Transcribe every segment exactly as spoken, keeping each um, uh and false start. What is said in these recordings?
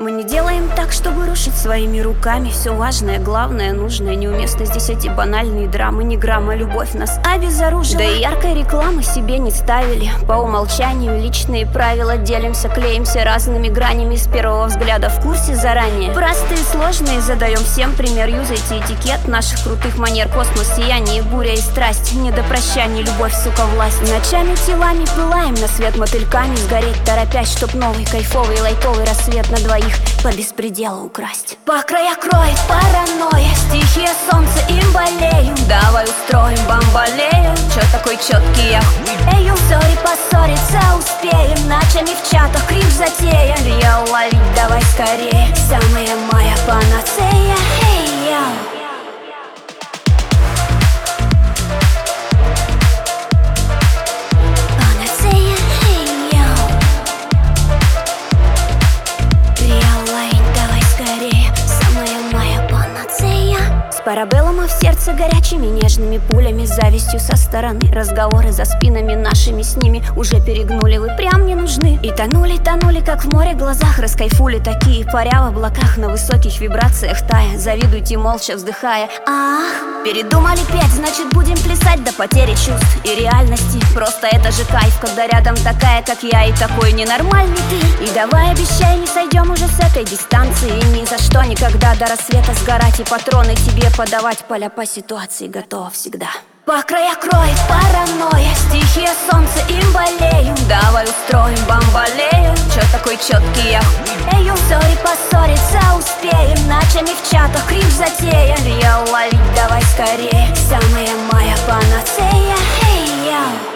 Мы не делаем так, чтобы рушить своими руками все важное, главное, нужное. Неуместно здесь эти банальные драмы. Ни грамма, любовь нас обезоружила. Да и яркой рекламы себе не ставили. По умолчанию личные правила. Делимся, клеимся разными гранями. С первого взгляда в курсе заранее. Простые, сложные, задаем всем пример. Юзайте этикет наших крутых манер. Космос, сияние, буря и страсть. Не до прощания, любовь, сука, власть. Ночами телами пылаем, на свет мотыльками сгореть, торопясь, чтоб новый кайфовый лайтовый рассвет на двоих по беспределу украсть. По края кроет паранойя, стихия солнца, им болею. Давай устроим бамбалею. Чё такой чёткий я? Эй, ю, сори, поссориться успеем. Ночами в чатах крик затея. Реал ловить давай скорее. Самая моя панацея. Эй, йоу. С парабеллума в сердце горячими нежными пулями, завистью со стороны. Разговоры за спинами нашими с ними уже перегнули, вы прям не нужны. И тонули, тонули, как в море глазах. Раскайфули такие, паря в облаках, на высоких вибрациях тая. Завидуйте молча, вздыхая. Ах, передумали петь, значит будем плясать до потери чувств и реальности. Просто это же кайф, когда рядом такая, как я, и такой ненормальный ты. И давай обещай, не сойдем уже с этой дистанции. И ни за что никогда до рассвета сгорать и патроны тебе подавать, поля по ситуации готова всегда. По края кроет паранойя, стихия солнца, им болею. Давай устроим бамбалею. Чё такой чёткий я? Эй, ю, сори, поссориться успеем. Ночами в чатах крик затея. Реал ловить давай скорее. Самая моя панацея. Эй, йоу.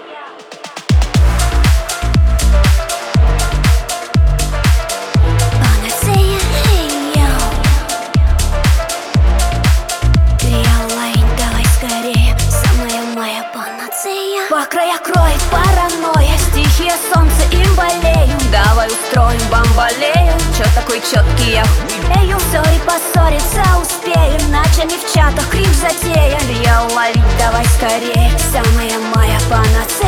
По края кроет паранойя, стихия солнца, им болею. Давай устроим бамбалею. Чё такой чёткий я? Эй, ю, сори, поссориться успеем. Ночами в чатах крик затея. Реал ловить давай скорее. Самая моя панацея.